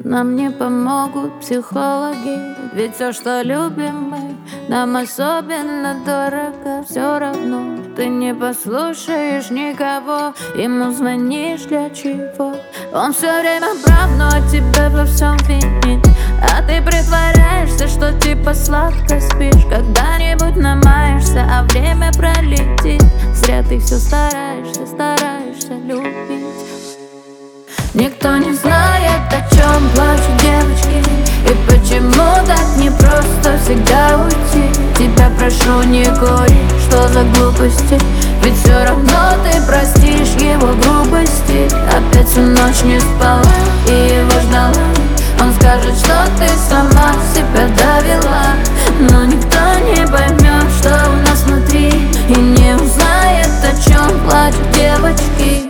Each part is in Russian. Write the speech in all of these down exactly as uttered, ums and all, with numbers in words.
Нам не помогут психологи, ведь все, что любим мы, нам особенно дорого. Все равно ты не послушаешь никого, ему звонишь для чего? Он все время прав, но тебя во всем винит, а ты притворяешься, что типа сладко спишь. Когда-нибудь намаешься, а время пролетит. Зря ты все стараешься, стараешься любить. Никто не знает, о чем плачут девочки, и почему так непросто всегда уйти. Тебя прошу, не кори, что за глупости, ведь все равно ты простишь его грубости. Опять всю ночь не спала и его ждала. Он скажет, что ты сама себя довела, но никто не поймет, что у нас внутри, и не узнает, о чем плачут девочки.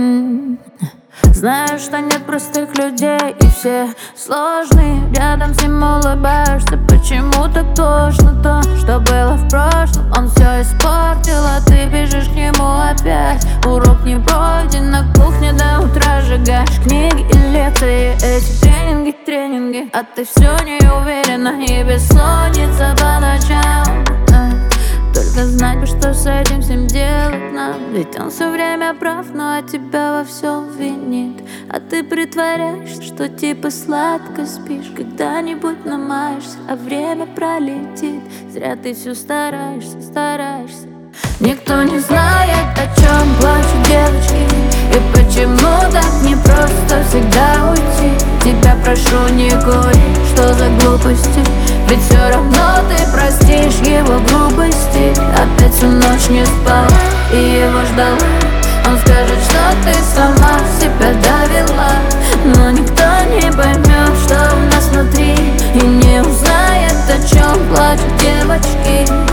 Знаю, что нет простых людей, и все сложные. Рядом с ним улыбаешься, почему так тошно? То, что было в прошлом, он все испортил, а ты бежишь к нему опять. Урок не пройден, на кухне до утра сжигаешь книги и лекции. Эти тренинги, тренинги, а ты все не уверена и бессонница по ночам. Только знать бы, что с этим всем делать нам, ведь он все время прав, но от тебя во всем винит. А ты притворяешься, что типа сладко спишь. Когда-нибудь намаешься, а время пролетит. Зря ты все стараешься, стараешься. Никто не знает, о чем плачут девочки, и почему так непросто всегда уйти. Тебя прошу, не кори, что за глупости, ведь все равно ты простишь его грубости. Опять всю ночь не спала и его ждала. Он скажет, что ты сама себя довела, но никто не поймет, что у нас внутри, и не узнает, о чем плачут девочки.